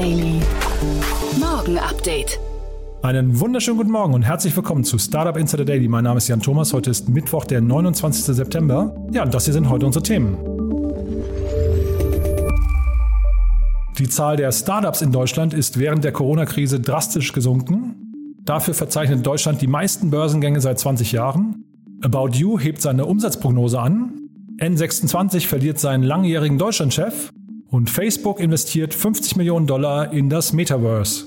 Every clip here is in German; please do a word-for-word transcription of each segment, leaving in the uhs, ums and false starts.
Daily. Morgen Update. Einen wunderschönen guten Morgen und herzlich willkommen zu Startup Insider Daily. Mein Name ist Jan Thomas. Heute ist Mittwoch, der neunundzwanzigster September. Ja, und das hier sind heute unsere Themen. Die Zahl der Startups in Deutschland ist während der Corona-Krise drastisch gesunken. Dafür verzeichnet Deutschland die meisten Börsengänge seit zwanzig Jahren. About You hebt seine Umsatzprognose an. N sechsundzwanzig verliert seinen langjährigen Deutschlandchef. Und Facebook investiert fünfzig Millionen Dollar in das Metaverse.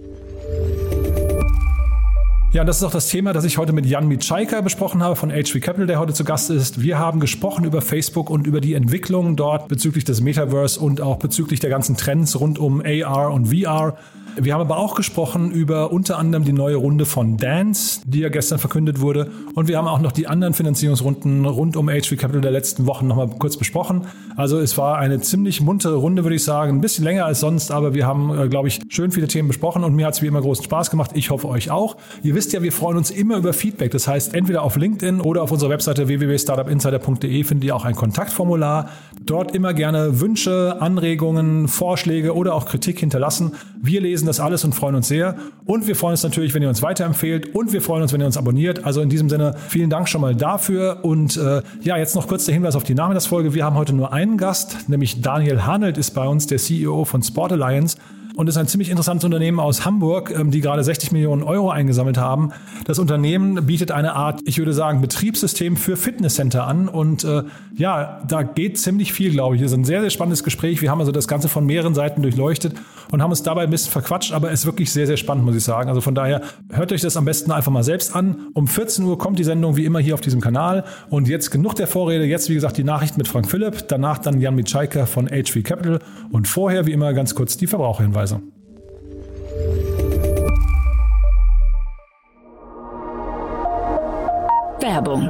Ja, das ist auch das Thema, das ich heute mit Jan Micajka besprochen habe von H V Capital, der heute zu Gast ist. Wir haben gesprochen über Facebook und über die Entwicklungen dort bezüglich des Metaverse und auch bezüglich der ganzen Trends rund um A R und V R. Wir haben aber auch gesprochen über unter anderem die neue Runde von Dance, die ja gestern verkündet wurde. Und wir haben auch noch die anderen Finanzierungsrunden rund um H V Capital der letzten Wochen nochmal kurz besprochen. Also es war eine ziemlich muntere Runde, würde ich sagen. Ein bisschen länger als sonst, aber wir haben, glaube ich, schön viele Themen besprochen und mir hat es wie immer großen Spaß gemacht. Ich hoffe, euch auch. Ihr wisst ja, wir freuen uns immer über Feedback. Das heißt, entweder auf LinkedIn oder auf unserer Webseite w w w punkt startup insider punkt d e findet ihr auch ein Kontaktformular. Dort immer gerne Wünsche, Anregungen, Vorschläge oder auch Kritik hinterlassen. Wir lesen das alles und freuen uns sehr. Und wir freuen uns natürlich, wenn ihr uns weiterempfehlt. Und wir freuen uns, wenn ihr uns abonniert. Also in diesem Sinne, vielen Dank schon mal dafür. Und äh, ja, jetzt noch kurz der Hinweis auf die Nachmittagsfolge. Wir haben heute nur einen Gast, nämlich Daniel Hanelt ist bei uns, der C E O von Sport Alliance. Und ist ein ziemlich interessantes Unternehmen aus Hamburg, die gerade sechzig Millionen Euro eingesammelt haben. Das Unternehmen bietet eine Art, ich würde sagen, Betriebssystem für Fitnesscenter an. Und äh, ja, da geht ziemlich viel, glaube ich. Das ist ein sehr, sehr spannendes Gespräch. Wir haben also das Ganze von mehreren Seiten durchleuchtet und haben uns dabei ein bisschen verquatscht. Aber es ist wirklich sehr, sehr spannend, muss ich sagen. Also von daher hört euch das am besten einfach mal selbst an. Um vierzehn Uhr kommt die Sendung wie immer hier auf diesem Kanal. Und jetzt genug der Vorrede. Jetzt, wie gesagt, die Nachricht mit Frank Philipp. Danach dann Jan Micajka von H V Capital. Und vorher, wie immer, ganz kurz die Verbraucherhinweise. Werbung.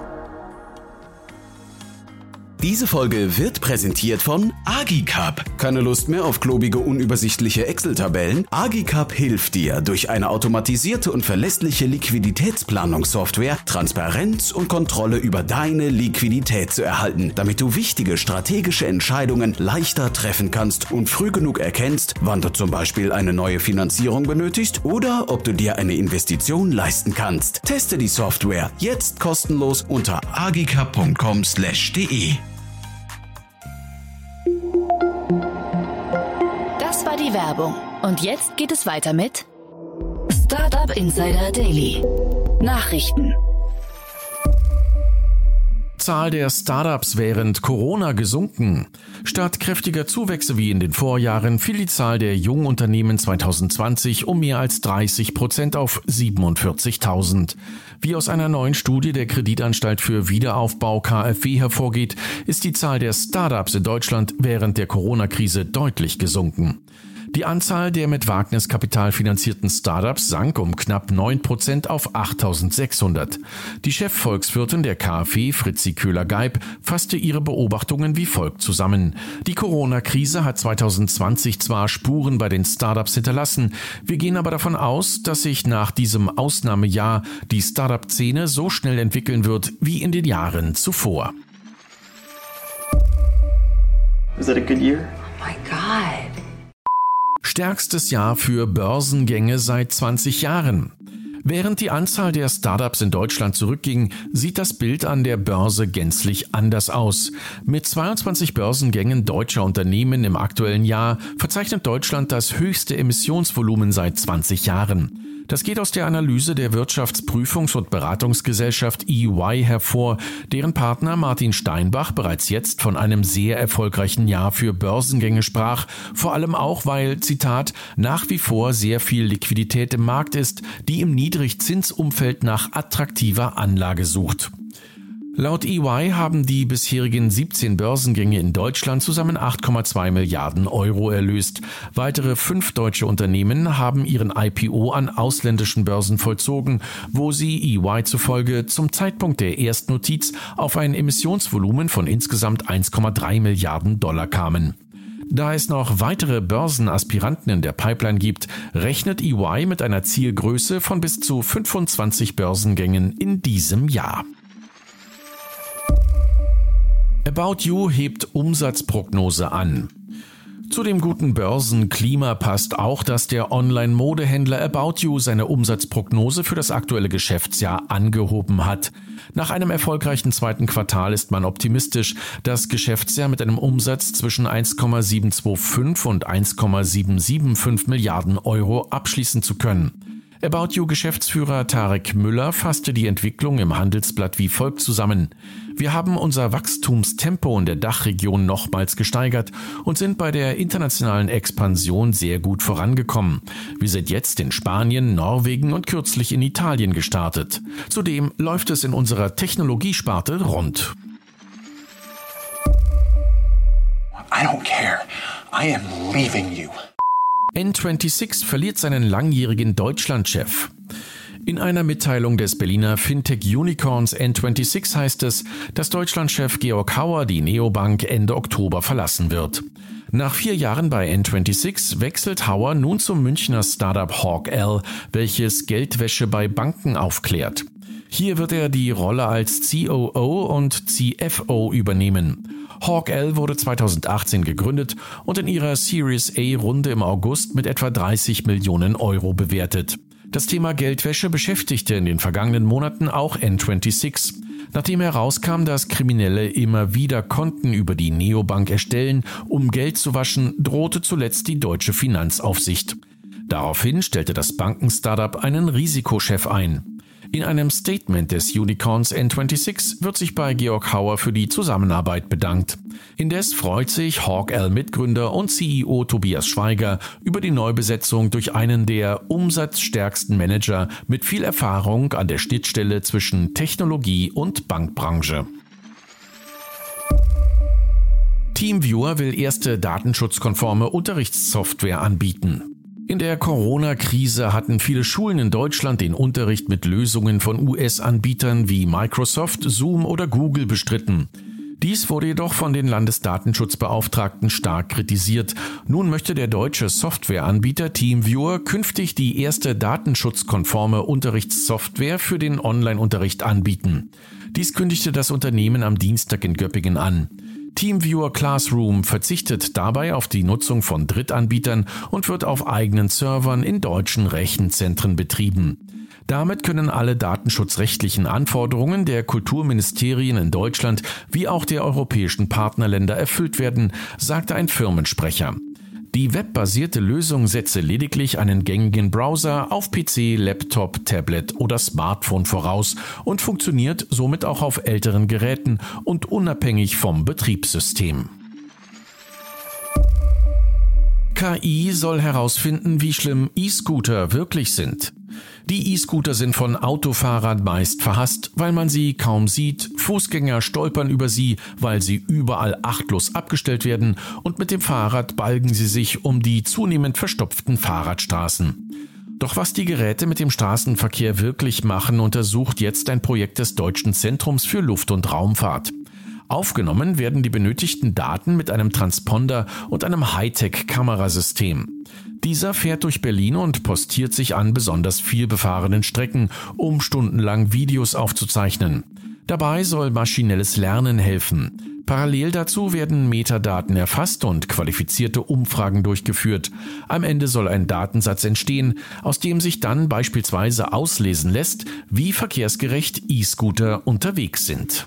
Diese Folge wird präsentiert von Agicap. Keine Lust mehr auf klobige, unübersichtliche Excel-Tabellen? Agicap hilft dir, durch eine automatisierte und verlässliche Liquiditätsplanungssoftware Transparenz und Kontrolle über deine Liquidität zu erhalten, damit du wichtige strategische Entscheidungen leichter treffen kannst und früh genug erkennst, wann du zum Beispiel eine neue Finanzierung benötigst oder ob du dir eine Investition leisten kannst. Teste die Software jetzt kostenlos unter agicap punkt com slash d e. Das war die Werbung. Und jetzt geht es weiter mit Startup Insider Daily. Nachrichten. Zahl der Startups während Corona gesunken. Statt kräftiger Zuwächse wie in den Vorjahren fiel die Zahl der jungen Unternehmen zwanzig zwanzig um mehr als dreißig Prozent auf siebenundvierzigtausend. Wie aus einer neuen Studie der Kreditanstalt für Wiederaufbau K f W hervorgeht, ist die Zahl der Startups in Deutschland während der Corona-Krise deutlich gesunken. Die Anzahl der mit Wagniskapital finanzierten Startups sank um knapp neun Prozent auf achttausendsechshundert. Die Chefvolkswirtin der K f W, Fritzi Köhler-Geib, fasste ihre Beobachtungen wie folgt zusammen. Die Corona-Krise hat zwanzig zwanzig zwar Spuren bei den Startups hinterlassen, wir gehen aber davon aus, dass sich nach diesem Ausnahmejahr die Startup-Szene so schnell entwickeln wird wie in den Jahren zuvor. Was that a good year? Oh my God. Stärkstes Jahr für Börsengänge seit zwanzig Jahren. Während die Anzahl der Startups in Deutschland zurückging, sieht das Bild an der Börse gänzlich anders aus. Mit zweiundzwanzig Börsengängen deutscher Unternehmen im aktuellen Jahr verzeichnet Deutschland das höchste Emissionsvolumen seit zwanzig Jahren. Das geht aus der Analyse der Wirtschaftsprüfungs- und Beratungsgesellschaft E Y hervor, deren Partner Martin Steinbach bereits jetzt von einem sehr erfolgreichen Jahr für Börsengänge sprach, vor allem auch, weil, Zitat, nach wie vor sehr viel Liquidität im Markt ist, die im Niedrigzinsumfeld nach attraktiver Anlage sucht. Laut E Y haben die bisherigen siebzehn Börsengänge in Deutschland zusammen acht Komma zwei Milliarden Euro erlöst. Weitere fünf deutsche Unternehmen haben ihren I P O an ausländischen Börsen vollzogen, wo sie E Y zufolge zum Zeitpunkt der Erstnotiz auf ein Emissionsvolumen von insgesamt eins Komma drei Milliarden Dollar kamen. Da es noch weitere Börsenaspiranten in der Pipeline gibt, rechnet E Y mit einer Zielgröße von bis zu fünfundzwanzig Börsengängen in diesem Jahr. About You hebt Umsatzprognose an. Zu dem guten Börsenklima passt auch, dass der Online-Modehändler About You seine Umsatzprognose für das aktuelle Geschäftsjahr angehoben hat. Nach einem erfolgreichen zweiten Quartal ist man optimistisch, das Geschäftsjahr mit einem Umsatz zwischen eins Komma siebenhundertfünfundzwanzig und eins Komma siebenhunderfünfundsiebzig Milliarden Euro abschließen zu können. About You-Geschäftsführer Tarek Müller fasste die Entwicklung im Handelsblatt wie folgt zusammen. Wir haben unser Wachstumstempo in der Dachregion nochmals gesteigert und sind bei der internationalen Expansion sehr gut vorangekommen. Wir sind jetzt in Spanien, Norwegen und kürzlich in Italien gestartet. Zudem läuft es in unserer Technologiesparte rund. I don't care. I am leaving you. N sechsundzwanzig verliert seinen langjährigen Deutschlandchef. In einer Mitteilung des Berliner Fintech-Unicorns N sechsundzwanzig heißt es, dass Deutschlandchef Georg Hauer die Neobank Ende Oktober verlassen wird. Nach vier Jahren bei N sechsundzwanzig wechselt Hauer nun zum Münchner Startup Hawk L, welches Geldwäsche bei Banken aufklärt. Hier wird er die Rolle als C O O und C F O übernehmen. Hawk L wurde zweitausendachtzehn gegründet und in ihrer Series A-Runde im August mit etwa dreißig Millionen Euro bewertet. Das Thema Geldwäsche beschäftigte in den vergangenen Monaten auch N sechsundzwanzig. Nachdem herauskam, dass Kriminelle immer wieder Konten über die Neobank erstellen, um Geld zu waschen, drohte zuletzt die deutsche Finanzaufsicht. Daraufhin stellte das Banken-Startup einen Risikochef ein. In einem Statement des Unicorns N sechsundzwanzig wird sich bei Georg Hauer für die Zusammenarbeit bedankt. Indes freut sich Hawk L-Mitgründer und C E O Tobias Schweiger über die Neubesetzung durch einen der umsatzstärksten Manager mit viel Erfahrung an der Schnittstelle zwischen Technologie und Bankbranche. TeamViewer will erste datenschutzkonforme Unterrichtssoftware anbieten. In der Corona-Krise hatten viele Schulen in Deutschland den Unterricht mit Lösungen von U S-Anbietern wie Microsoft, Zoom oder Google bestritten. Dies wurde jedoch von den Landesdatenschutzbeauftragten stark kritisiert. Nun möchte der deutsche Softwareanbieter TeamViewer künftig die erste datenschutzkonforme Unterrichtssoftware für den Online-Unterricht anbieten. Dies kündigte das Unternehmen am Dienstag in Göppingen an. TeamViewer Classroom verzichtet dabei auf die Nutzung von Drittanbietern und wird auf eigenen Servern in deutschen Rechenzentren betrieben. Damit können alle datenschutzrechtlichen Anforderungen der Kulturministerien in Deutschland wie auch der europäischen Partnerländer erfüllt werden, sagte ein Firmensprecher. Die webbasierte Lösung setze lediglich einen gängigen Browser auf P C, Laptop, Tablet oder Smartphone voraus und funktioniert somit auch auf älteren Geräten und unabhängig vom Betriebssystem. K I soll herausfinden, wie schlimm E-Scooter wirklich sind. Die E-Scooter sind von Autofahrern meist verhasst, weil man sie kaum sieht, Fußgänger stolpern über sie, weil sie überall achtlos abgestellt werden und mit dem Fahrrad balgen sie sich um die zunehmend verstopften Fahrradstraßen. Doch was die Geräte mit dem Straßenverkehr wirklich machen, untersucht jetzt ein Projekt des Deutschen Zentrums für Luft- und Raumfahrt. Aufgenommen werden die benötigten Daten mit einem Transponder und einem Hightech-Kamerasystem. Dieser fährt durch Berlin und postiert sich an besonders viel befahrenen Strecken, um stundenlang Videos aufzuzeichnen. Dabei soll maschinelles Lernen helfen. Parallel dazu werden Metadaten erfasst und qualifizierte Umfragen durchgeführt. Am Ende soll ein Datensatz entstehen, aus dem sich dann beispielsweise auslesen lässt, wie verkehrsgerecht E-Scooter unterwegs sind.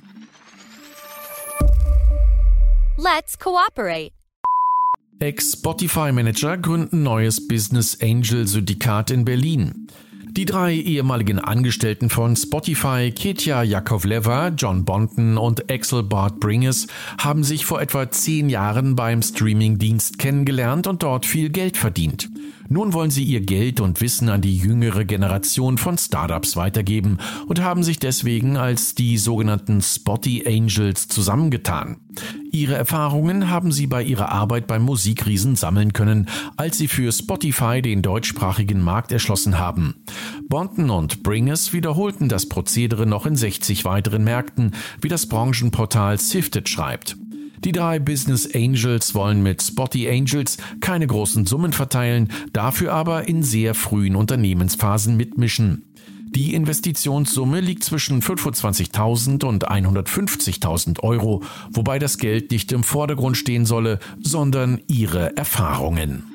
Let's cooperate. Ex-Spotify-Manager gründen neues Business Angel Syndikat in Berlin. Die drei ehemaligen Angestellten von Spotify, Ketja Jakovleva, John Bonton und Axel Bart Bringes, haben sich vor etwa zehn Jahren beim Streamingdienst kennengelernt und dort viel Geld verdient. Nun wollen sie ihr Geld und Wissen an die jüngere Generation von Startups weitergeben und haben sich deswegen als die sogenannten Spotty Angels zusammengetan. Ihre Erfahrungen haben sie bei ihrer Arbeit beim Musikriesen sammeln können, als sie für Spotify den deutschsprachigen Markt erschlossen haben. Bonton und Bringes wiederholten das Prozedere noch in sechzig weiteren Märkten, wie das Branchenportal Sifted schreibt. Die drei Business Angels wollen mit Spotty Angels keine großen Summen verteilen, dafür aber in sehr frühen Unternehmensphasen mitmischen. Die Investitionssumme liegt zwischen fünfundzwanzigtausend und hundertfünfzigtausend Euro, wobei das Geld nicht im Vordergrund stehen solle, sondern ihre Erfahrungen.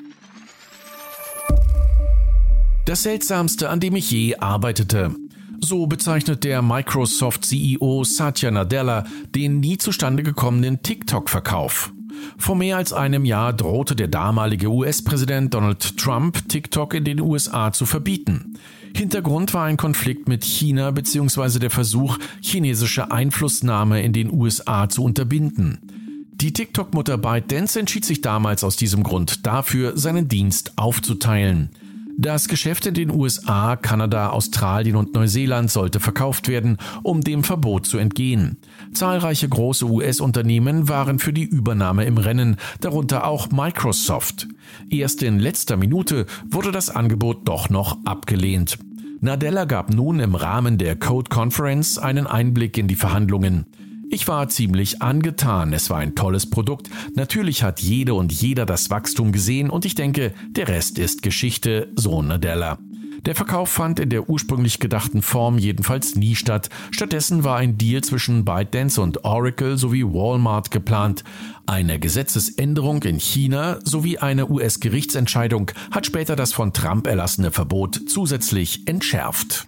Das Seltsamste, an dem ich je arbeitete. So bezeichnet der Microsoft-C E O Satya Nadella den nie zustande gekommenen TikTok-Verkauf. Vor mehr als einem Jahr drohte der damalige U S-Präsident Donald Trump, TikTok in den U S A zu verbieten. Hintergrund war ein Konflikt mit China bzw. der Versuch, chinesische Einflussnahme in den U S A zu unterbinden. Die TikTok-Mutter ByteDance entschied sich damals aus diesem Grund dafür, seinen Dienst aufzuteilen. Das Geschäft in den U S A, Kanada, Australien und Neuseeland sollte verkauft werden, um dem Verbot zu entgehen. Zahlreiche große U S-Unternehmen waren für die Übernahme im Rennen, darunter auch Microsoft. Erst in letzter Minute wurde das Angebot doch noch abgelehnt. Nadella gab nun im Rahmen der Code Conference einen Einblick in die Verhandlungen. Ich war ziemlich angetan, es war ein tolles Produkt. Natürlich hat jede und jeder das Wachstum gesehen und ich denke, der Rest ist Geschichte, so Nadella. Der Verkauf fand in der ursprünglich gedachten Form jedenfalls nie statt. Stattdessen war ein Deal zwischen ByteDance und Oracle sowie Walmart geplant. Eine Gesetzesänderung in China sowie eine U S-Gerichtsentscheidung hat später das von Trump erlassene Verbot zusätzlich entschärft.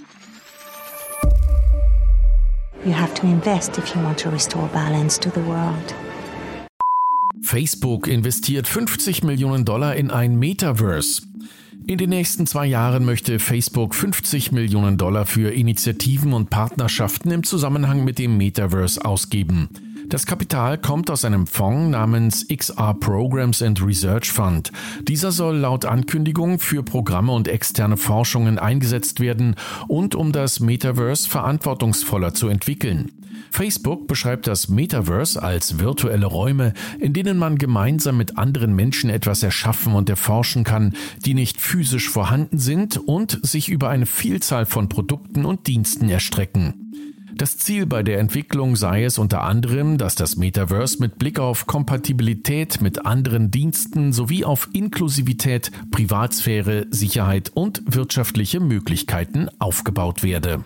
You have to invest if you want to restore balance to the world. Facebook investiert fünfzig Millionen Dollar in ein Metaverse. In den nächsten zwei Jahren möchte Facebook fünfzig Millionen Dollar für Initiativen und Partnerschaften im Zusammenhang mit dem Metaverse ausgeben. Das Kapital kommt aus einem Fonds namens X R Programs and Research Fund. Dieser soll laut Ankündigung für Programme und externe Forschungen eingesetzt werden und um das Metaverse verantwortungsvoller zu entwickeln. Facebook beschreibt das Metaverse als virtuelle Räume, in denen man gemeinsam mit anderen Menschen etwas erschaffen und erforschen kann, die nicht physisch vorhanden sind und sich über eine Vielzahl von Produkten und Diensten erstrecken. Das Ziel bei der Entwicklung sei es unter anderem, dass das Metaverse mit Blick auf Kompatibilität mit anderen Diensten sowie auf Inklusivität, Privatsphäre, Sicherheit und wirtschaftliche Möglichkeiten aufgebaut werde.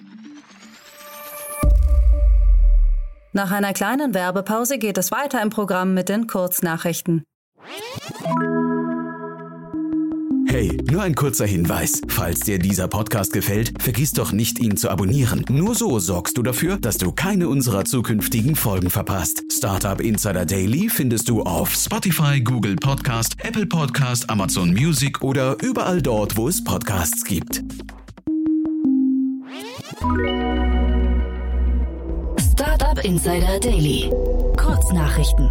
Nach einer kleinen Werbepause geht es weiter im Programm mit den Kurznachrichten. Hey, nur ein kurzer Hinweis. Falls dir dieser Podcast gefällt, vergiss doch nicht, ihn zu abonnieren. Nur so sorgst du dafür, dass du keine unserer zukünftigen Folgen verpasst. Startup Insider Daily findest du auf Spotify, Google Podcast, Apple Podcast, Amazon Music oder überall dort, wo es Podcasts gibt. Startup Insider Daily. Kurznachrichten.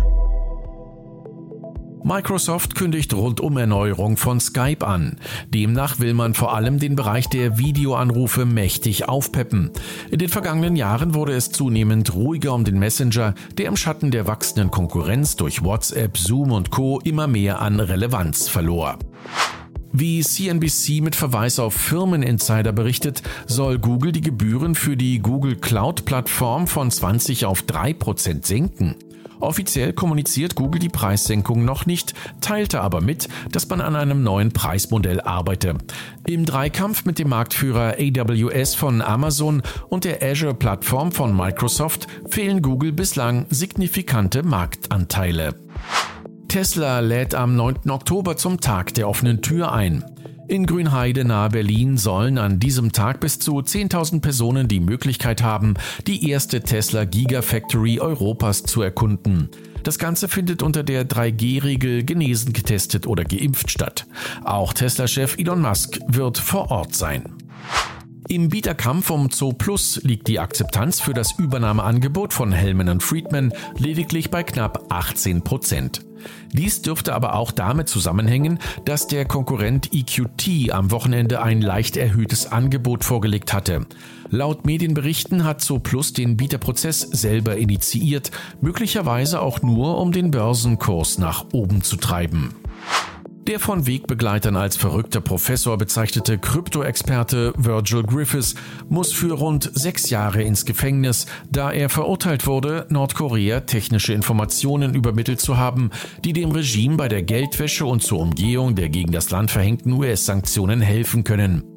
Microsoft kündigt Rundum-Erneuerung von Skype an. Demnach will man vor allem den Bereich der Videoanrufe mächtig aufpeppen. In den vergangenen Jahren wurde es zunehmend ruhiger um den Messenger, der im Schatten der wachsenden Konkurrenz durch WhatsApp, Zoom und Co. immer mehr an Relevanz verlor. Wie C N B C mit Verweis auf Firmeninsider berichtet, soll Google die Gebühren für die Google Cloud-Plattform von zwanzig auf drei Prozent senken. Offiziell kommuniziert Google die Preissenkung noch nicht, teilte aber mit, dass man an einem neuen Preismodell arbeite. Im Dreikampf mit dem Marktführer A W S von Amazon und der Azure-Plattform von Microsoft fehlen Google bislang signifikante Marktanteile. Tesla lädt am neunten Oktober zum Tag der offenen Tür ein. In Grünheide nahe Berlin sollen an diesem Tag bis zu zehntausend Personen die Möglichkeit haben, die erste Tesla Gigafactory Europas zu erkunden. Das Ganze findet unter der drei G Regel genesen, getestet oder geimpft statt. Auch Tesla-Chef Elon Musk wird vor Ort sein. Im Bieterkampf um Zooplus liegt die Akzeptanz für das Übernahmeangebot von Hellman und Friedman lediglich bei knapp achtzehn Prozent. Dies dürfte aber auch damit zusammenhängen, dass der Konkurrent E Q T am Wochenende ein leicht erhöhtes Angebot vorgelegt hatte. Laut Medienberichten hat Zooplus den Bieterprozess selber initiiert, möglicherweise auch nur, um den Börsenkurs nach oben zu treiben. Der von Wegbegleitern als verrückter Professor bezeichnete Krypto-Experte Virgil Griffiths muss für rund sechs Jahre ins Gefängnis, da er verurteilt wurde, Nordkorea technische Informationen übermittelt zu haben, die dem Regime bei der Geldwäsche und zur Umgehung der gegen das Land verhängten U S-Sanktionen helfen können.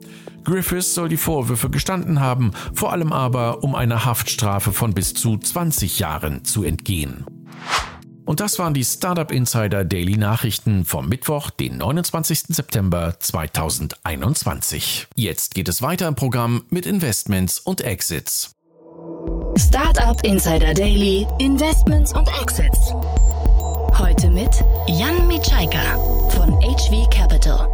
Griffiths soll die Vorwürfe gestanden haben, vor allem aber, um einer Haftstrafe von bis zu zwanzig Jahren zu entgehen. Und das waren die Startup Insider Daily Nachrichten vom Mittwoch, den neunundzwanzigsten September zweitausendeinundzwanzig. Jetzt geht es weiter im Programm mit Investments und Exits. Startup Insider Daily, Investments und Exits. Heute mit Jan Micajka von H V Capital.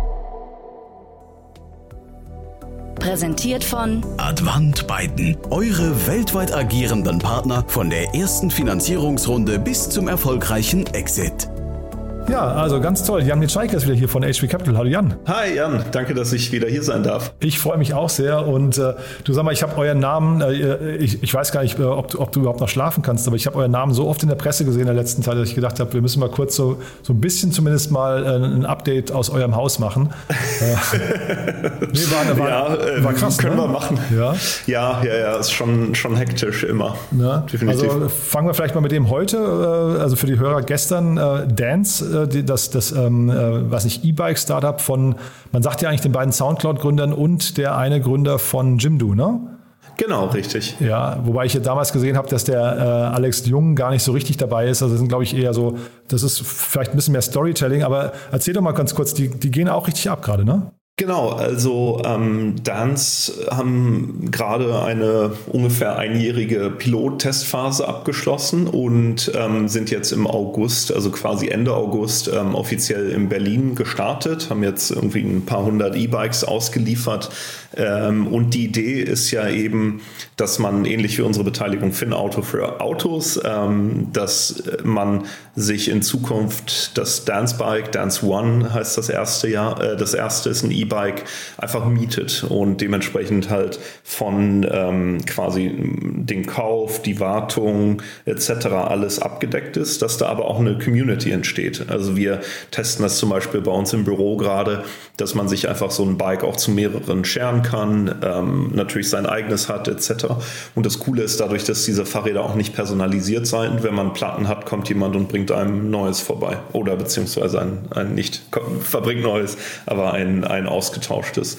Präsentiert von Advant Byten, eure weltweit agierenden Partner von der ersten Finanzierungsrunde bis zum erfolgreichen Exit. Ja, also ganz toll. Jan Micajka ist wieder hier von H V Capital. Hallo Jan. Hi Jan, danke, dass ich wieder hier sein darf. Ich freue mich auch sehr und äh, du sag mal, ich habe euren Namen, äh, ich, ich weiß gar nicht, ob, ob du überhaupt noch schlafen kannst, aber ich habe euren Namen so oft in der Presse gesehen in der letzten Zeit, dass ich gedacht habe, wir müssen mal kurz so, so ein bisschen zumindest mal äh, ein Update aus eurem Haus machen. Äh, nee, war, war, ja, äh, war krass, können ne? wir machen. Ja, ja, ja, ja, ist schon, schon hektisch immer. Ja, definitiv. Also fangen wir vielleicht mal mit dem heute, äh, also für die Hörer gestern, äh, Dance, äh, die, das, das ähm, äh, weiß nicht, E-Bike-Startup von, man sagt ja eigentlich den beiden Soundcloud-Gründern und der eine Gründer von Jimdo, ne? Genau, richtig. Ja, wobei ich ja damals gesehen habe, dass der äh, Alex Jung gar nicht so richtig dabei ist. Also das sind, glaube ich, eher so, das ist vielleicht ein bisschen mehr Storytelling, aber erzähl doch mal ganz kurz, die, die gehen auch richtig ab gerade, ne? Genau, also ähm, Dance haben gerade eine ungefähr einjährige Pilot-Testphase abgeschlossen und ähm, sind jetzt im August, also quasi Ende August, ähm, offiziell in Berlin gestartet, haben jetzt irgendwie ein paar hundert E-Bikes ausgeliefert. Ähm, und die Idee ist ja eben, dass man ähnlich wie unsere Beteiligung FinAuto für Autos, ähm, dass man sich in Zukunft das Dance Bike, Dance One heißt das erste Jahr, äh, das erste ist ein E-Bike, einfach mietet und dementsprechend halt von ähm, quasi dem Kauf, die Wartung et cetera alles abgedeckt ist, dass da aber auch eine Community entsteht. Also wir testen das zum Beispiel bei uns im Büro gerade, dass man sich einfach so ein Bike auch zu mehreren sharen kann, ähm, natürlich sein eigenes hat et cetera. Und das Coole ist dadurch, dass diese Fahrräder auch nicht personalisiert sind. Wenn man Platten hat, kommt jemand und bringt einem Neues vorbei oder beziehungsweise ein, ein nicht verbringt Neues, aber ein, ein ausgetauschtes.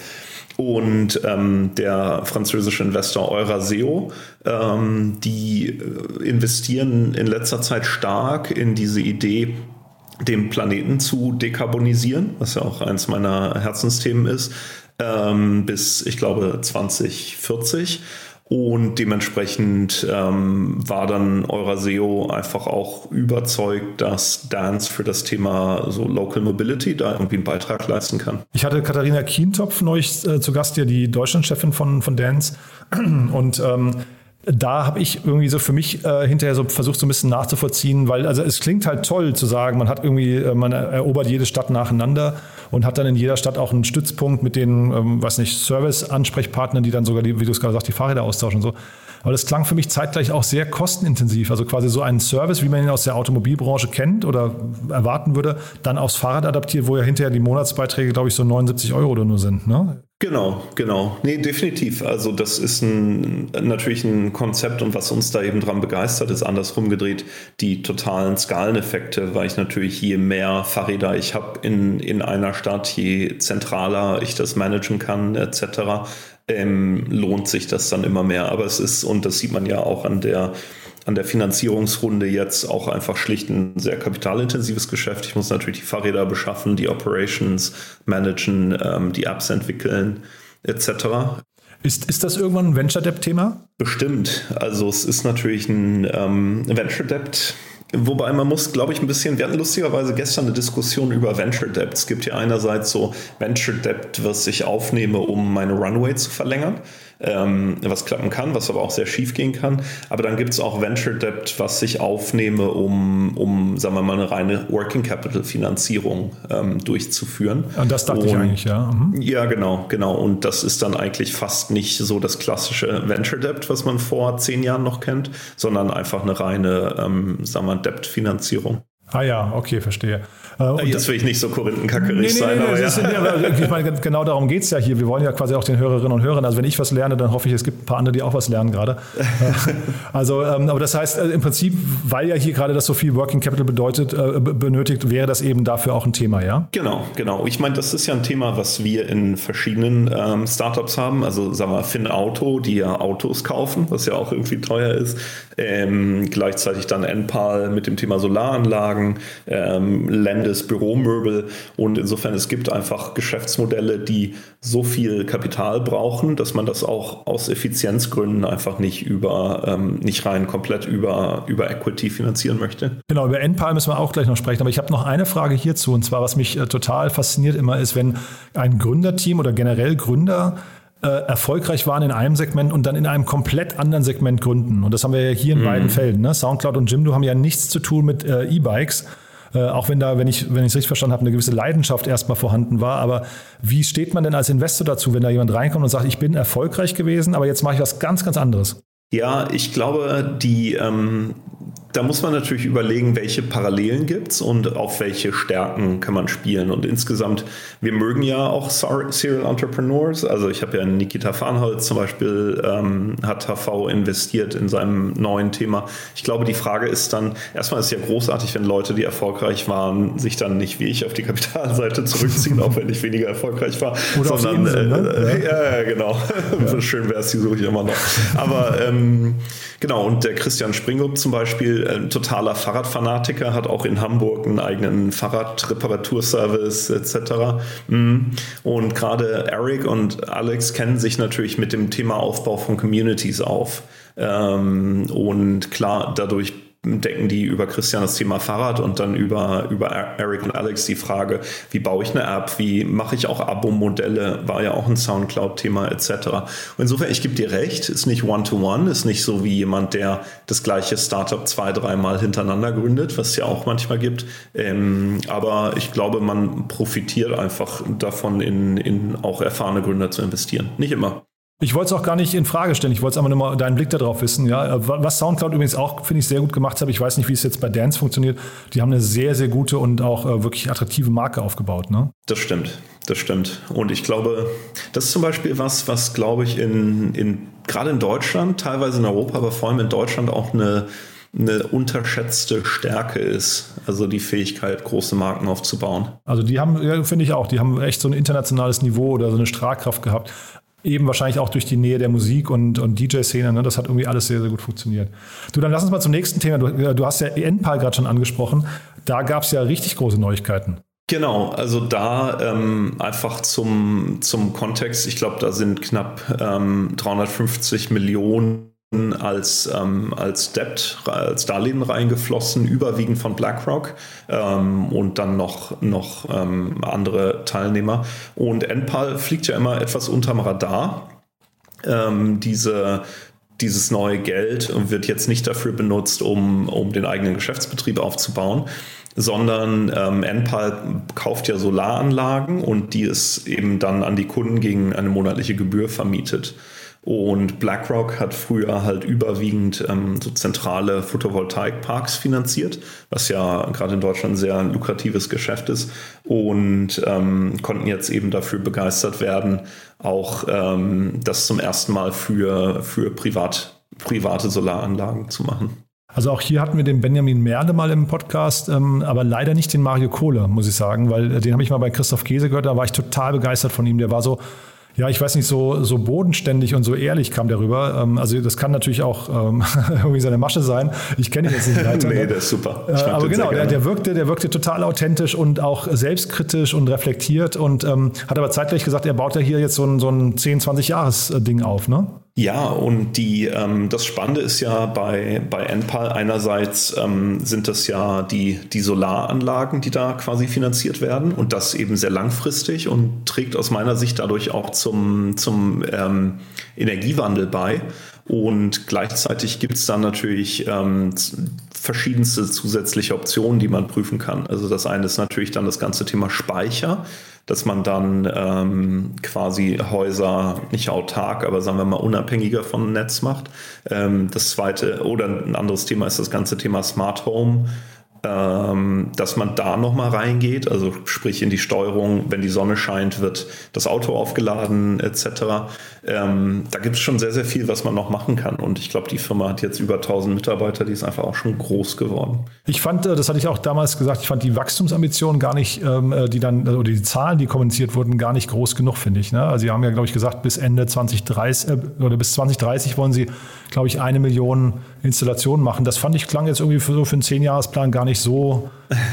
Und ähm, der französische Investor Euraseo, ähm, die investieren in letzter Zeit stark in diese Idee, den Planeten zu dekarbonisieren, was ja auch eins meiner Herzensthemen ist, ähm, bis, ich glaube, zwanzig vierzig. Und dementsprechend ähm, war dann Euraseo einfach auch überzeugt, dass Dance für das Thema so Local Mobility da irgendwie einen Beitrag leisten kann. Ich hatte Katharina Kientopf neulich äh, zu Gast, ja die Deutschlandchefin von, von Dance. Und ähm, da habe ich irgendwie so für mich äh, hinterher so versucht, so ein bisschen nachzuvollziehen, weil also es klingt halt toll zu sagen, man hat irgendwie, äh, man erobert jede Stadt nacheinander und hat dann in jeder Stadt auch einen Stützpunkt mit den, ähm, weiß nicht, Service-Ansprechpartnern, die dann sogar, die, wie du es gerade sagst, die Fahrräder austauschen und so. Aber das klang für mich zeitgleich auch sehr kostenintensiv. Also quasi so einen Service, wie man ihn aus der Automobilbranche kennt oder erwarten würde, dann aufs Fahrrad adaptiert, wo ja hinterher die Monatsbeiträge, glaube ich, so neunundsiebzig Euro oder nur sind, ne? Genau, genau. Nee, definitiv. Also das ist ein, natürlich ein Konzept und was uns da eben dran begeistert, ist andersrum gedreht die totalen Skaleneffekte, weil ich natürlich je mehr Fahrräder ich habe in, in einer Stadt, je zentraler ich das managen kann et cetera, ähm, lohnt sich das dann immer mehr. Aber es ist, und das sieht man ja auch an der an der Finanzierungsrunde jetzt auch einfach schlicht ein sehr kapitalintensives Geschäft. Ich muss natürlich die Fahrräder beschaffen, die Operations managen, ähm, die Apps entwickeln et cetera. Ist, ist das irgendwann ein Venture-Debt-Thema? Bestimmt. Also es ist natürlich ein ähm, Venture-Debt. Wobei man muss, glaube ich, ein bisschen, wir hatten lustigerweise gestern eine Diskussion über Venture Debt. Es gibt ja einerseits so Venture Debt, was ich aufnehme, um meine Runway zu verlängern, ähm, was klappen kann, was aber auch sehr schief gehen kann. Aber dann gibt es auch Venture Debt, was ich aufnehme, um, um sagen wir mal, eine reine Working Capital Finanzierung ähm, durchzuführen. Und das dachte Und, ich eigentlich, ja. Mhm. Ja, genau, genau. Und das ist dann eigentlich fast nicht so das klassische Venture Debt, was man vor zehn Jahren noch kennt, sondern einfach eine reine, ähm, sagen wir mal, Debt-Finanzierung. Ah ja, okay, verstehe. Und jetzt will ich nicht so korinthenkackerig nee, nee, sein. Nee, aber ja. ist, ich meine, genau darum geht es ja hier. Wir wollen ja quasi auch den Hörerinnen und Hörern, also wenn ich was lerne, dann hoffe ich, es gibt ein paar andere, die auch was lernen gerade. Also, ähm, aber das heißt im Prinzip, weil ja hier gerade das so viel Working Capital bedeutet, äh, benötigt, wäre das eben dafür auch ein Thema, ja? Genau, genau. Ich meine, das ist ja ein Thema, was wir in verschiedenen ähm, Startups haben. Also sagen wir FinAuto, die ja Autos kaufen, was ja auch irgendwie teuer ist. Ähm, gleichzeitig dann Enpal mit dem Thema Solaranlagen, ähm, Lendes Büromöbel, und insofern es gibt einfach Geschäftsmodelle, die so viel Kapital brauchen, dass man das auch aus Effizienzgründen einfach nicht über ähm, nicht rein komplett über, über Equity finanzieren möchte. Genau, über Enpal müssen wir auch gleich noch sprechen, aber ich habe noch eine Frage hierzu, und zwar, was mich äh, total fasziniert immer ist, wenn ein Gründerteam oder generell Gründer Äh, erfolgreich waren in einem Segment und dann in einem komplett anderen Segment gründen. Und das haben wir ja hier in mhm. beiden Fällen. Ne? SoundCloud und Jimdo haben ja nichts zu tun mit äh, E-Bikes, äh, auch wenn da, wenn ich wenn ich es richtig verstanden habe, eine gewisse Leidenschaft erstmal vorhanden war. Aber wie steht man denn als Investor dazu, wenn da jemand reinkommt und sagt, ich bin erfolgreich gewesen, aber jetzt mache ich was ganz, ganz anderes? Ja, ich glaube, die ähm da muss man natürlich überlegen, welche Parallelen gibt es und auf welche Stärken kann man spielen. Und insgesamt, wir mögen ja auch Serial Entrepreneurs. Also ich habe ja in Nikita Farnholz zum Beispiel, ähm, hat H V investiert in seinem neuen Thema. Ich glaube, die Frage ist dann, erstmal ist es ja großartig, wenn Leute, die erfolgreich waren, sich dann nicht wie ich auf die Kapitalseite zurückziehen, auch wenn ich weniger erfolgreich war. Oder sondern, auf die Insel, ne? äh, ja. ja, genau. Ja. Schön wäre es, die suche ich immer noch. Aber ähm, genau, und der Christian Springrup zum Beispiel, ein totaler Fahrradfanatiker, hat auch in Hamburg einen eigenen Fahrradreparaturservice et cetera. Und gerade Eric und Alex kennen sich natürlich mit dem Thema Aufbau von Communities auf. Und klar, dadurch decken die über Christian das Thema Fahrrad und dann über, über Eric und Alex die Frage, wie baue ich eine App, wie mache ich auch Abo-Modelle, war ja auch ein Soundcloud-Thema et cetera. Und insofern, ich gebe dir recht, ist nicht One-to-One, ist nicht so wie jemand, der das gleiche Startup zwei, dreimal hintereinander gründet, was es ja auch manchmal gibt. Ähm, aber ich glaube, man profitiert einfach davon, in, in auch erfahrene Gründer zu investieren. Nicht immer. Ich wollte es auch gar nicht in Frage stellen. Ich wollte einfach nur mal deinen Blick darauf wissen. Ja, was SoundCloud übrigens auch, finde ich, sehr gut gemacht hat. Ich weiß nicht, wie es jetzt bei Dance funktioniert. Die haben eine sehr, sehr gute und auch äh, wirklich attraktive Marke aufgebaut. Ne? Das stimmt. Das stimmt. Und ich glaube, das ist zum Beispiel was, was glaube ich in, in gerade in Deutschland, teilweise in Europa, aber vor allem in Deutschland auch eine eine unterschätzte Stärke ist, also die Fähigkeit, große Marken aufzubauen. Also die haben, ja, finde ich auch, die haben echt so ein internationales Niveau oder so eine Strahlkraft gehabt. Eben wahrscheinlich auch durch die Nähe der Musik und, und D J-Szene. Ne? Das hat irgendwie alles sehr, sehr gut funktioniert. Du, dann lass uns mal zum nächsten Thema. Du, du hast ja Enpal gerade schon angesprochen. Da gab es ja richtig große Neuigkeiten. Genau, also da ähm, einfach zum, zum Kontext. Ich glaube, da sind knapp ähm, dreihundertfünfzig Millionen als, ähm, als Debt, als Darlehen reingeflossen, überwiegend von BlackRock ähm, und dann noch, noch ähm, andere Teilnehmer. Und Enpal fliegt ja immer etwas unterm Radar. Ähm, diese Dieses neue Geld wird jetzt nicht dafür benutzt, um, um den eigenen Geschäftsbetrieb aufzubauen, sondern ähm, Enpal kauft ja Solaranlagen und die ist eben dann an die Kunden gegen eine monatliche Gebühr vermietet. Und BlackRock hat früher halt überwiegend ähm, so zentrale Photovoltaikparks finanziert, was ja gerade in Deutschland ein sehr lukratives Geschäft ist, und ähm, konnten jetzt eben dafür begeistert werden, auch ähm, das zum ersten Mal für, für privat, private Solaranlagen zu machen. Also auch hier hatten wir den Benjamin Merle mal im Podcast, ähm, aber leider nicht den Mario Kohle, muss ich sagen, weil den habe ich mal bei Christoph Käse gehört, da war ich total begeistert von ihm. Der war so, ja, ich weiß nicht, so, so bodenständig und so ehrlich kam der rüber. Ähm, also das kann natürlich auch ähm, irgendwie seine Masche sein. Ich kenne ihn jetzt nicht weiter. Nee, der ist super. Äh, aber genau, der, der, wirkte, der wirkte total authentisch und auch selbstkritisch und reflektiert und ähm, hat aber zeitgleich gesagt, er baut ja hier jetzt so ein, so ein zehn, zwanzig Jahres-Ding auf, ne? Ja, und die, ähm, das Spannende ist ja bei, bei Enpal, einerseits ähm, sind das ja die, die Solaranlagen, die da quasi finanziert werden, und das eben sehr langfristig und trägt aus meiner Sicht dadurch auch zum, zum ähm, Energiewandel bei. Und gleichzeitig gibt es dann natürlich ähm, verschiedenste zusätzliche Optionen, die man prüfen kann. Also das eine ist natürlich dann das ganze Thema Speicher, dass man dann ähm, quasi Häuser nicht autark, aber sagen wir mal unabhängiger vom Netz macht. Ähm, das zweite oder ein anderes Thema ist das ganze Thema Smart Home. ähm, dass man da nochmal reingeht, also sprich in die Steuerung, wenn die Sonne scheint, wird das Auto aufgeladen et cetera. Ähm, da gibt es schon sehr, sehr viel, was man noch machen kann und ich glaube, die Firma hat jetzt über tausend Mitarbeiter, die ist einfach auch schon groß geworden. Ich fand, das hatte ich auch damals gesagt, ich fand die Wachstumsambitionen gar nicht, die dann, oder die Zahlen, die kommuniziert wurden, gar nicht groß genug, finde ich. Ne? Also sie haben ja, glaube ich, gesagt, bis Ende zwanzig dreißig oder bis zwanzig dreißig wollen sie, glaube ich, eine Million Installationen machen. Das fand ich, klang jetzt irgendwie für so für einen Zehn-Jahres-Plan gar nicht so.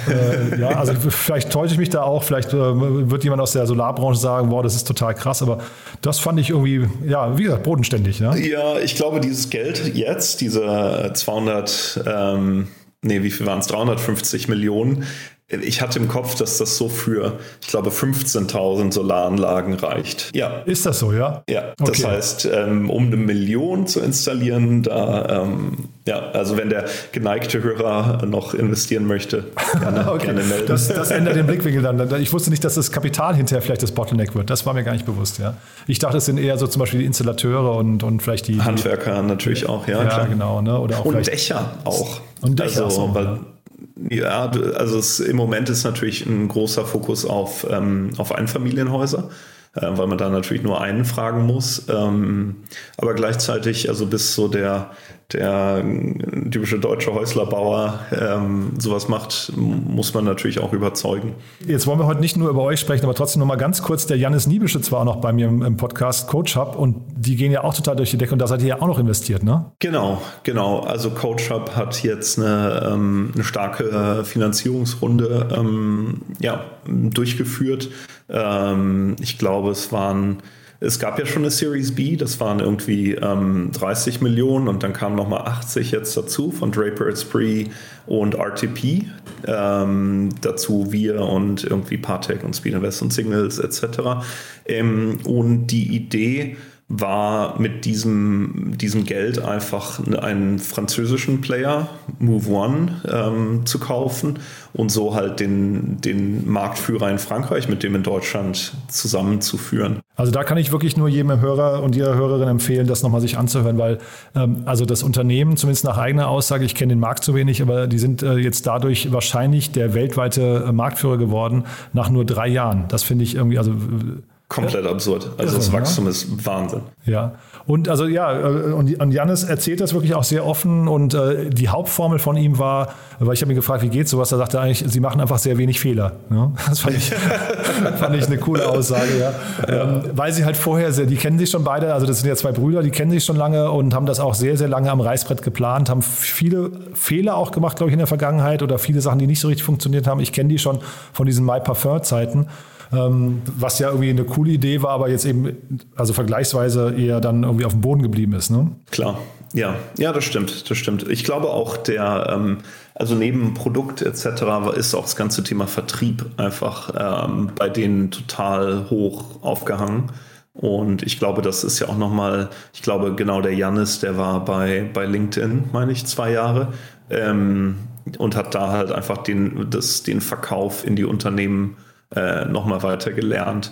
Äh, ja, also vielleicht täusche ich mich da auch, vielleicht äh, wird jemand aus der Solarbranche sagen, boah, das ist total krass, aber das fand ich irgendwie, ja, wie gesagt, bodenständig. Ne? Ja, ich glaube, dieses Geld jetzt, diese zweihundert, ähm, nee, wie viel waren es, dreihundertfünfzig Millionen, ich hatte im Kopf, dass das so für, ich glaube, fünfzehntausend Solaranlagen reicht. Ja. Ist das so, ja? Ja, das okay. heißt, ähm, um eine Million zu installieren, da, ähm, ja, also wenn der geneigte Hörer noch investieren möchte, gerne, okay. gerne melden. Das, das ändert den Blickwinkel dann. Ich wusste nicht, dass das Kapital hinterher vielleicht das Bottleneck wird. Das war mir gar nicht bewusst, ja. Ich dachte, es sind eher so zum Beispiel die Installateure und, und vielleicht die... Handwerker natürlich auch, ja, ja klar. Genau. Ne? Oder auch und Dächer auch. Und Dächer also, auch, weil, ja. Ja, also es, im Moment ist natürlich ein großer Fokus auf, ähm, auf Einfamilienhäuser, äh, weil man da natürlich nur einen fragen muss. Ähm, aber gleichzeitig, also bis so der, der typische deutsche Häuslerbauer ähm, sowas macht, muss man natürlich auch überzeugen. Jetzt wollen wir heute nicht nur über euch sprechen, aber trotzdem noch mal ganz kurz. Der Jannis Niebeschütz war auch noch bei mir im, im Podcast Coach Hub und die gehen ja auch total durch die Decke und da seid ihr ja auch noch investiert, ne? Genau, genau. Also Coach Hub hat jetzt eine, ähm, eine starke Finanzierungsrunde ähm, ja, durchgeführt. Ähm, ich glaube, es waren Es gab ja schon eine Series B, das waren irgendwie ähm, dreißig Millionen und dann kamen nochmal achtzig jetzt dazu von Draper Esprit und R T P. Ähm, dazu wir und irgendwie Partec und Speed Invest und Signals et cetera. Ähm, und die Idee war mit diesem, diesem Geld einfach einen französischen Player, Move One, ähm, zu kaufen und so halt den, den Marktführer in Frankreich mit dem in Deutschland zusammenzuführen. Also da kann ich wirklich nur jedem Hörer und jeder Hörerin empfehlen, das nochmal sich anzuhören, weil ähm, also das Unternehmen, zumindest nach eigener Aussage, ich kenne den Markt zu wenig, aber die sind äh, jetzt dadurch wahrscheinlich der weltweite äh, Marktführer geworden nach nur drei Jahren. Das finde ich irgendwie, also komplett absurd. Also das Wachstum ist Wahnsinn. Ja, und also ja, und Jannis erzählt das wirklich auch sehr offen und äh, die Hauptformel von ihm war, weil ich habe ihn gefragt, wie geht sowas, da sagte er eigentlich, sie machen einfach sehr wenig Fehler. Ja, das fand ich, fand ich eine coole Aussage, ja. Ja. Ähm, weil sie halt vorher, sehr, die kennen sich schon beide, also das sind ja zwei Brüder, die kennen sich schon lange und haben das auch sehr, sehr lange am Reißbrett geplant, haben viele Fehler auch gemacht, glaube ich, in der Vergangenheit oder viele Sachen, die nicht so richtig funktioniert haben. Ich kenne die schon von diesen My Parfum-Zeiten. Ähm, was ja irgendwie eine coole Idee war, aber jetzt eben, also vergleichsweise eher dann irgendwie auf dem Boden geblieben ist, ne? Klar, ja, ja, das stimmt, das stimmt. Ich glaube auch der, ähm, also neben Produkt et cetera ist auch das ganze Thema Vertrieb einfach ähm, bei denen total hoch aufgehangen. Und ich glaube, das ist ja auch nochmal, ich glaube genau der Jannis, der war bei, bei LinkedIn, meine ich, zwei Jahre ähm, und hat da halt einfach den, das, den Verkauf in die Unternehmen Äh, nochmal weiter gelernt.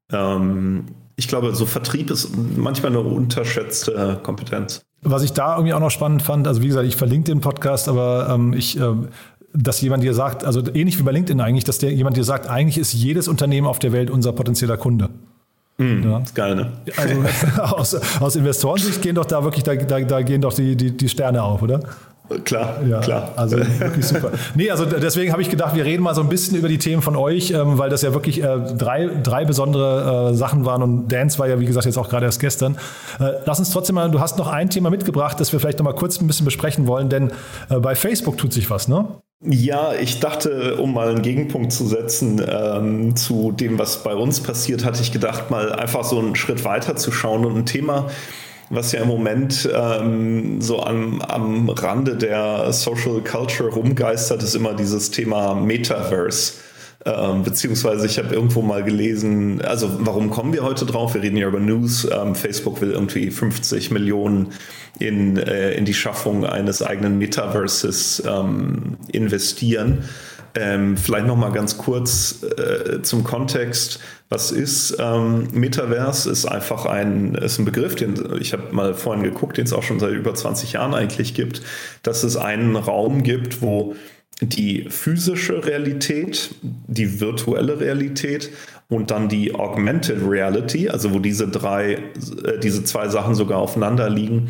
Ähm, ich glaube, so Vertrieb ist manchmal eine unterschätzte Kompetenz. Was ich da irgendwie auch noch spannend fand, also wie gesagt, ich verlinke den Podcast, aber ähm, ich, äh, dass jemand dir sagt, also ähnlich wie bei LinkedIn eigentlich, dass der jemand dir sagt, eigentlich ist jedes Unternehmen auf der Welt unser potenzieller Kunde. Mm, ja. Ist geil, ne? Also aus, aus Investorensicht gehen doch da wirklich, da, da, da gehen doch die, die, die Sterne auf, oder? Klar, ja, klar. Also wirklich super. Nee, also deswegen habe ich gedacht, wir reden mal so ein bisschen über die Themen von euch, ähm, weil das ja wirklich äh, drei, drei besondere äh, Sachen waren und Dance war ja, wie gesagt, jetzt auch gerade erst gestern. Äh, lass uns trotzdem mal, du hast noch ein Thema mitgebracht, das wir vielleicht noch mal kurz ein bisschen besprechen wollen, denn äh, bei Facebook tut sich was, ne? Ja, ich dachte, um mal einen Gegenpunkt zu setzen ähm, zu dem, was bei uns passiert, hatte ich gedacht, mal einfach so einen Schritt weiter zu schauen und ein Thema, was ja im Moment ähm, so am, am Rande der Social Culture rumgeistert, ist immer dieses Thema Metaverse. Ähm, beziehungsweise ich habe irgendwo mal gelesen, also warum kommen wir heute drauf? Wir reden ja über News. Ähm, Facebook will irgendwie fünfzig Millionen in, äh, in die Schaffung eines eigenen Metaverses ähm, investieren. Ähm, vielleicht noch mal ganz kurz äh, zum Kontext. Was ist ähm, Metaverse? Ist einfach ein, ist ein Begriff, den ich habe mal vorhin geguckt, den es auch schon seit über zwanzig Jahren eigentlich gibt, dass es einen Raum gibt, wo die physische Realität, die virtuelle Realität und dann die Augmented Reality, also wo diese drei, äh, diese zwei Sachen sogar aufeinander liegen,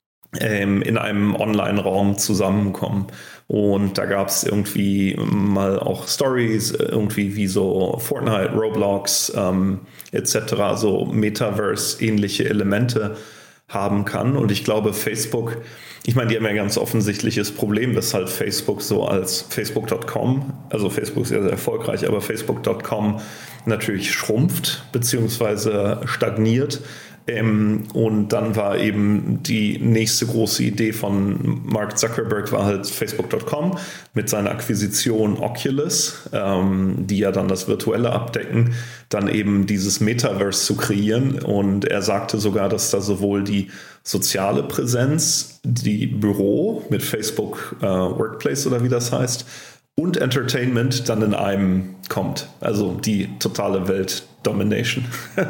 ähm, in einem Online-Raum zusammenkommen. Und da gab es irgendwie mal auch Stories, irgendwie wie so Fortnite, Roblox ähm, et cetera, so Metaverse-ähnliche Elemente haben kann. Und ich glaube, Facebook, ich meine, die haben ja ein ganz offensichtliches Problem, dass halt Facebook so als Facebook Punkt com, also Facebook ist ja sehr erfolgreich, aber Facebook Punkt com natürlich schrumpft beziehungsweise stagniert. Ähm, und dann war eben die nächste große Idee von Mark Zuckerberg war halt Facebook Punkt com mit seiner Akquisition Oculus, ähm, die ja dann das Virtuelle abdecken, dann eben dieses Metaverse zu kreieren. Und er sagte sogar, dass da sowohl die soziale Präsenz, die Büro mit Facebook äh, Workplace oder wie das heißt, und Entertainment dann in einem kommt. Also die totale Welt-Domination.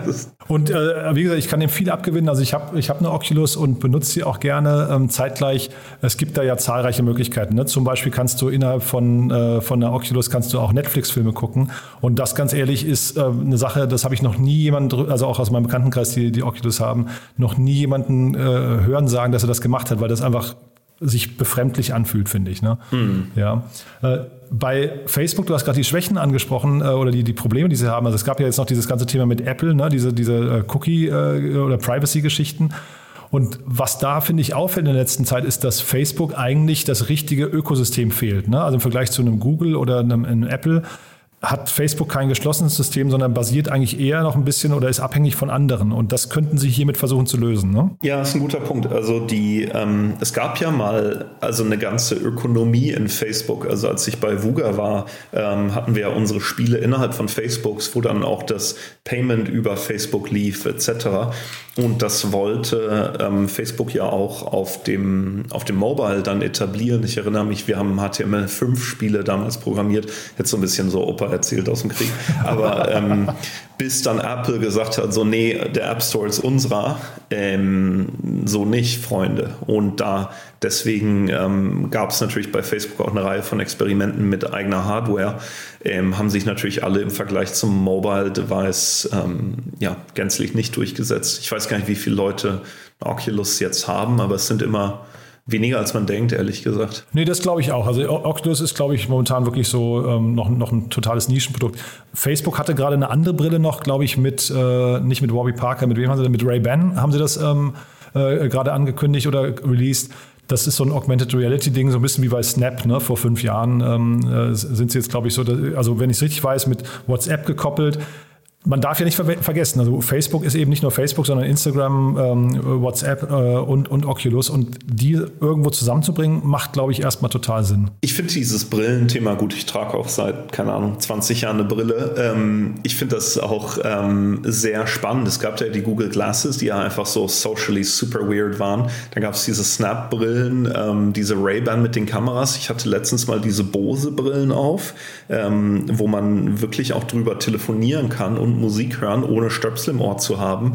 Und äh, wie gesagt, ich kann dem viel abgewinnen. Also ich habe ich hab eine Oculus und benutze sie auch gerne. Ähm, zeitgleich, es gibt da ja zahlreiche Möglichkeiten. Ne? Zum Beispiel kannst du innerhalb von, äh, von der Oculus kannst du auch Netflix-Filme gucken. Und das, ganz ehrlich, ist äh, eine Sache, das habe ich noch nie jemanden, also auch aus meinem Bekanntenkreis, die die Oculus haben, noch nie jemanden äh, hören sagen, dass er das gemacht hat, weil das einfach sich befremdlich anfühlt, finde ich. Ne? Hm. Ja. Äh, bei Facebook, du hast gerade die Schwächen angesprochen äh, oder die, die Probleme, die sie haben. Also es gab ja jetzt noch dieses ganze Thema mit Apple, ne? diese, diese äh, Cookie- äh, oder Privacy-Geschichten. Und was da, finde ich, auffällt in der letzten Zeit, ist, dass Facebook eigentlich das richtige Ökosystem fehlt. Ne? Also im Vergleich zu einem Google oder einem, einem Apple hat Facebook kein geschlossenes System, sondern basiert eigentlich eher noch ein bisschen oder ist abhängig von anderen. Und das könnten sie hiermit versuchen zu lösen, ne? Ja, das ist ein guter Punkt. Also die, ähm, es gab ja mal also eine ganze Ökonomie in Facebook. Also als ich bei Vuga war, ähm, hatten wir ja unsere Spiele innerhalb von Facebooks, wo dann auch das Payment über Facebook lief et cetera. Und das wollte ähm, Facebook ja auch auf dem, auf dem Mobile dann etablieren. Ich erinnere mich, wir haben H T M L fünf Spiele damals programmiert. Jetzt so ein bisschen so Opa erzählt aus dem Krieg. Aber ähm, bis dann Apple gesagt hat, so nee, der App Store ist unserer. Ähm, so nicht, Freunde. Und da deswegen ähm, gab es natürlich bei Facebook auch eine Reihe von Experimenten mit eigener Hardware. Ähm, haben sich natürlich alle im Vergleich zum Mobile-Device ähm, ja, gänzlich nicht durchgesetzt. Ich weiß gar nicht, wie viele Leute Oculus jetzt haben, aber es sind immer weniger, als man denkt, ehrlich gesagt. Nee, das glaube ich auch. Also Oculus ist, glaube ich, momentan wirklich so ähm, noch, noch ein totales Nischenprodukt. Facebook hatte gerade eine andere Brille noch, glaube ich, mit, äh, nicht mit Warby Parker, mit wem haben sie denn? Mit Ray-Ban haben sie das ähm, äh, gerade angekündigt oder released. Das ist so ein Augmented Reality-Ding, so ein bisschen wie bei Snap, ne? Vor fünf Jahren ähm, äh, sind sie jetzt, glaube ich, so, dass, also wenn ich es richtig weiß, mit WhatsApp gekoppelt. Man darf ja nicht ver- vergessen, also Facebook ist eben nicht nur Facebook, sondern Instagram, ähm, WhatsApp äh, und, und Oculus. Und die irgendwo zusammenzubringen, macht, glaube ich, erstmal total Sinn. Ich finde dieses Brillenthema gut. Ich trage auch seit, keine Ahnung, zwanzig Jahren eine Brille. Ähm, ich finde das auch ähm, sehr spannend. Es gab ja die Google Glasses, die ja einfach so socially super weird waren. Dann gab es diese Snap-Brillen, ähm, diese Ray-Ban mit den Kameras. Ich hatte letztens mal diese Bose-Brillen auf, ähm, wo man wirklich auch drüber telefonieren kann und Musik hören, ohne Stöpsel im Ohr zu haben.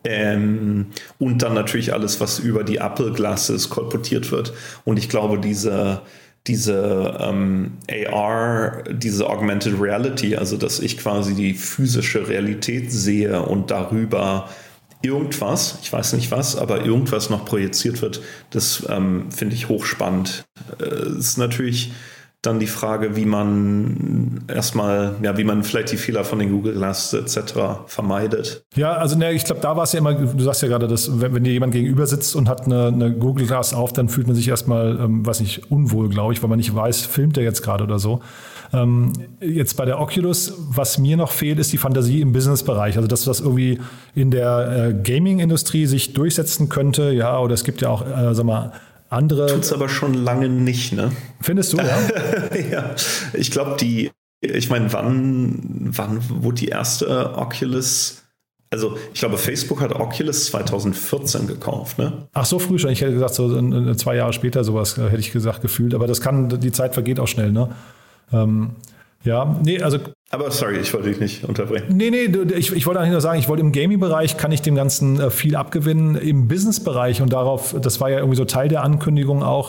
Ähm, und dann natürlich alles, was über die Apple Glasses kolportiert wird. Und ich glaube, diese, diese ähm, A R, diese Augmented Reality, also dass ich quasi die physische Realität sehe und darüber irgendwas, ich weiß nicht was, aber irgendwas noch projiziert wird, das ähm, finde ich hochspannend. Es äh, ist natürlich dann die Frage, wie man erstmal, ja, wie man vielleicht die Fehler von den Google Glass et cetera vermeidet. Ja, also ne, ich glaube, da war es ja immer, du sagst ja gerade, dass wenn, wenn dir jemand gegenüber sitzt und hat eine, eine Google Glass auf, dann fühlt man sich erstmal, ähm, weiß nicht, unwohl, glaube ich, weil man nicht weiß, filmt der jetzt gerade oder so. Ähm, jetzt bei der Oculus, was mir noch fehlt, ist die Fantasie im Business-Bereich. Also, dass das irgendwie in der äh, Gaming-Industrie sich durchsetzen könnte, ja, oder es gibt ja auch, äh, sag mal, andere. Tut's aber schon lange nicht, ne? Findest du, ja? Ja, ich glaube, die, ich meine, wann, wann wurde die erste Oculus, also ich glaube, Facebook hat Oculus zwanzig vierzehn gekauft, ne? Ach, so früh schon. Ich hätte gesagt, so zwei Jahre später sowas, hätte ich gesagt, gefühlt. Aber das kann, die Zeit vergeht auch schnell, ne? Ähm, ja, nee, also. Aber sorry, ich wollte dich nicht unterbrechen. Nee, nee, ich, ich wollte eigentlich nur sagen, ich wollte im Gaming-Bereich kann ich dem Ganzen viel abgewinnen. Im Business-Bereich und darauf, das war ja irgendwie so Teil der Ankündigung auch,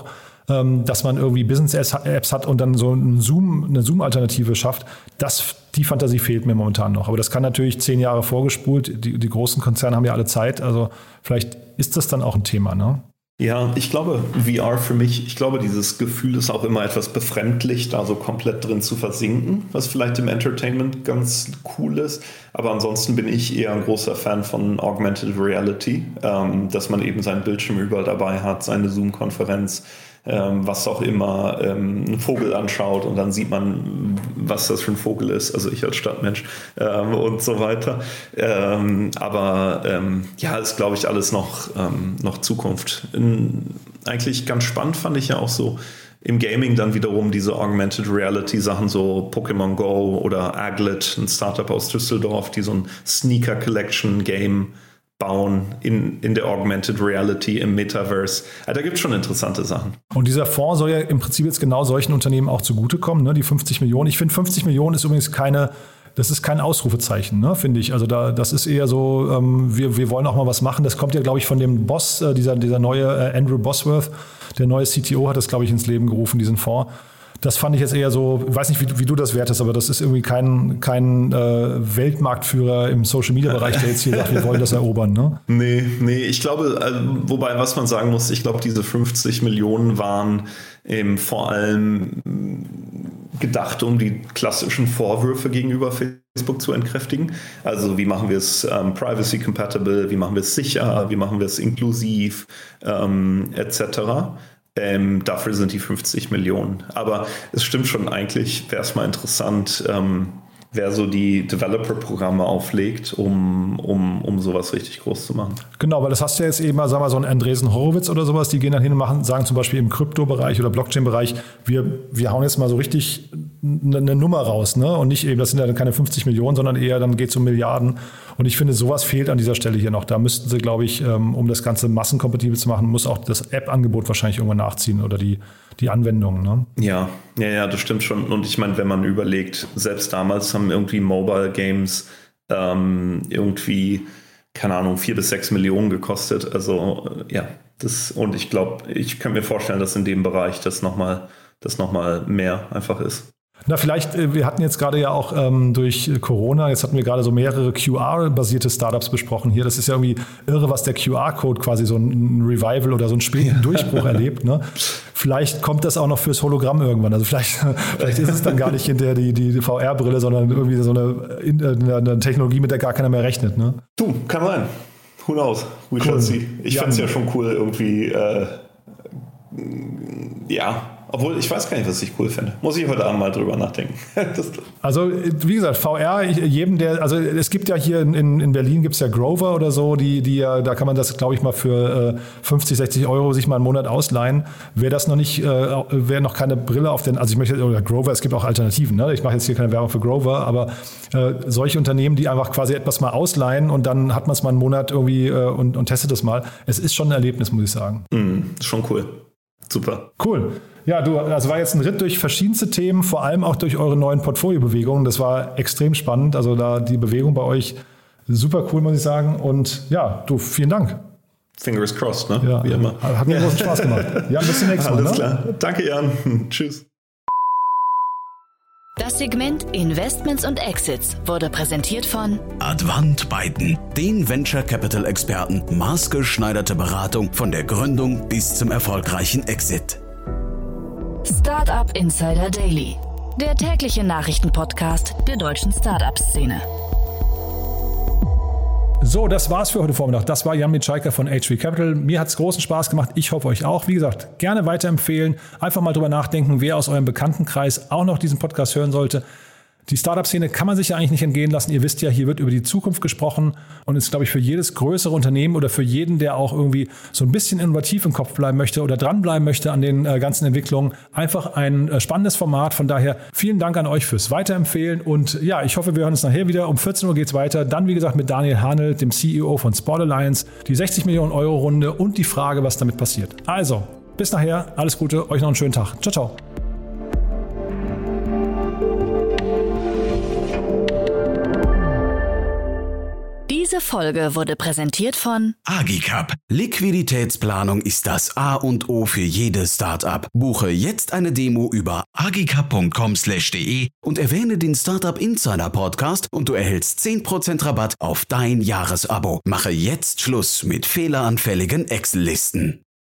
dass man irgendwie Business-Apps hat und dann so ein Zoom, eine Zoom-Alternative schafft, das, die Fantasie fehlt mir momentan noch. Aber das kann natürlich zehn Jahre vorgespult. Die, die großen Konzerne haben ja alle Zeit. Also vielleicht ist das dann auch ein Thema, ne? Ja, ich glaube, V R für mich, ich glaube, dieses Gefühl ist auch immer etwas befremdlich, da so komplett drin zu versinken, was vielleicht im Entertainment ganz cool ist. Aber ansonsten bin ich eher ein großer Fan von Augmented Reality, ähm, dass man eben seinen Bildschirm überall dabei hat, seine Zoom-Konferenz, ähm, was auch immer, ähm, einen Vogel anschaut und dann sieht man, was das für ein Vogel ist, also ich als Stadtmensch ähm, und so weiter. Ähm, aber ähm, ja, ist, glaube ich, alles noch, ähm, noch Zukunft. In, eigentlich ganz spannend fand ich ja auch so im Gaming dann wiederum diese Augmented Reality Sachen, so Pokémon Go oder Aglet, ein Startup aus Düsseldorf, die so ein Sneaker Collection Game bauen in, in der Augmented Reality im Metaverse. Also da gibt es schon interessante Sachen. Und dieser Fonds soll ja im Prinzip jetzt genau solchen Unternehmen auch zugutekommen, ne? Die fünfzig Millionen. Ich finde, fünfzig Millionen ist übrigens keine, das ist kein Ausrufezeichen, ne? Finde ich. Also da, das ist eher so, ähm, wir, wir wollen auch mal was machen. Das kommt ja, glaube ich, von dem Boss, äh, dieser, dieser neue äh, Andrew Bosworth, der neue C T O hat das, glaube ich, ins Leben gerufen, diesen Fonds. Das fand ich jetzt eher so, ich weiß nicht, wie, wie du das wertest, aber das ist irgendwie kein, kein äh, Weltmarktführer im Social-Media-Bereich, der jetzt hier sagt, wir wollen das erobern, ne? Nee, nee, ich glaube, also, wobei, was man sagen muss, ich glaube, diese fünfzig Millionen waren eben vor allem gedacht, um die klassischen Vorwürfe gegenüber Facebook zu entkräftigen. Also wie machen wir es ähm, privacy-compatible, wie machen wir es sicher, wie machen wir es inklusiv, ähm, et cetera. Ähm, dafür sind die fünfzig Millionen. Aber es stimmt schon, eigentlich wäre es mal interessant, ähm, wer so die Developer-Programme auflegt, um, um, um sowas richtig groß zu machen. Genau, weil das hast du ja jetzt eben mal, sagen wir so ein Andreessen Horowitz oder sowas, die gehen dann hin und machen, sagen zum Beispiel im Kryptobereich oder Blockchain-Bereich, wir, wir hauen jetzt mal so richtig eine, eine Nummer raus, ne? Und nicht eben, das sind ja dann keine fünfzig Millionen, sondern eher, dann geht es um Milliarden. Und ich finde, sowas fehlt an dieser Stelle hier noch. Da müssten sie, glaube ich, um das Ganze massenkompatibel zu machen, muss auch das App-Angebot wahrscheinlich irgendwann nachziehen oder die, die Anwendungen, ne? Ja, ja, ja, das stimmt schon. Und ich meine, wenn man überlegt, selbst damals haben irgendwie Mobile Games ähm, irgendwie, keine Ahnung, vier bis sechs Millionen gekostet. Also ja, das, und ich glaube, ich kann mir vorstellen, dass in dem Bereich das nochmal das noch mal mehr einfach ist. Na, vielleicht, wir hatten jetzt gerade ja auch ähm, durch Corona, jetzt hatten wir gerade so mehrere Q R-basierte Startups besprochen hier. Das ist ja irgendwie irre, was der Q R-Code quasi so ein Revival oder so einen späten ja. Durchbruch erlebt. Ne? Vielleicht kommt das auch noch fürs Hologramm irgendwann. Also vielleicht, vielleicht ist es dann gar nicht hinterher die, die, die V R-Brille, sondern irgendwie so eine, eine Technologie, mit der gar keiner mehr rechnet. Ne? Du, kann sein. Who knows? We cool. shall see. Ich ja. fände es ja schon cool, irgendwie, äh, ja, obwohl, ich weiß gar nicht, was ich cool finde. Muss ich heute Abend mal drüber nachdenken. das also, wie gesagt, V R, jedem, der, also es gibt ja hier in, in Berlin gibt es ja Grover oder so, die, die ja, da kann man das, glaube ich, mal für äh, fünfzig, sechzig Euro sich mal einen Monat ausleihen. Wer das noch nicht, äh, wer noch keine Brille auf den, also ich möchte, oder Grover, es gibt auch Alternativen, ne? Ich mache jetzt hier keine Werbung für Grover, aber äh, solche Unternehmen, die einfach quasi etwas mal ausleihen und dann hat man es mal einen Monat irgendwie äh, und, und testet es mal. Es ist schon ein Erlebnis, muss ich sagen. Mm, ist schon cool. Super. Cool. Ja, du, also war jetzt ein Ritt durch verschiedenste Themen, vor allem auch durch eure neuen Portfoliobewegungen. Das war extrem spannend. Also da die Bewegung bei euch super cool, muss ich sagen. Und ja, du, vielen Dank. Fingers crossed, ne? Ja, wie immer. Hat mir großen Spaß gemacht. Jan, bis zum nächsten Mal. Alles ne? klar. Danke, Jan. Tschüss. Das Segment Investments und Exits wurde präsentiert von Advant Byten, den Venture Capital Experten, maßgeschneiderte Beratung von der Gründung bis zum erfolgreichen Exit. Startup Insider Daily, der tägliche Nachrichtenpodcast der deutschen Startup-Szene. So, das war's für heute Vormittag. Das war Jan Michalka von H V Capital. Mir hat's großen Spaß gemacht. Ich hoffe euch auch. Wie gesagt, gerne weiterempfehlen. Einfach mal drüber nachdenken, wer aus eurem Bekanntenkreis auch noch diesen Podcast hören sollte. Die Startup-Szene kann man sich ja eigentlich nicht entgehen lassen. Ihr wisst ja, hier wird über die Zukunft gesprochen und ist, glaube ich, für jedes größere Unternehmen oder für jeden, der auch irgendwie so ein bisschen innovativ im Kopf bleiben möchte oder dranbleiben möchte an den äh, ganzen Entwicklungen, einfach ein äh, spannendes Format. Von daher vielen Dank an euch fürs Weiterempfehlen und ja, ich hoffe, wir hören uns nachher wieder. Um vierzehn Uhr geht's weiter. Dann, wie gesagt, mit Daniel Hanel, dem C E O von Sport Alliance, die sechzig Millionen Euro Runde und die Frage, was damit passiert. Also, bis nachher. Alles Gute. Euch noch einen schönen Tag. Ciao, ciao. Diese Diese Folge wurde präsentiert von Agicap. Liquiditätsplanung ist das A und O für jedes Startup. Buche jetzt eine Demo über agicap punkt com slash de und erwähne den Startup Insider Podcast und du erhältst zehn Prozent Rabatt auf dein Jahresabo. Mache jetzt Schluss mit fehleranfälligen Excel-Listen.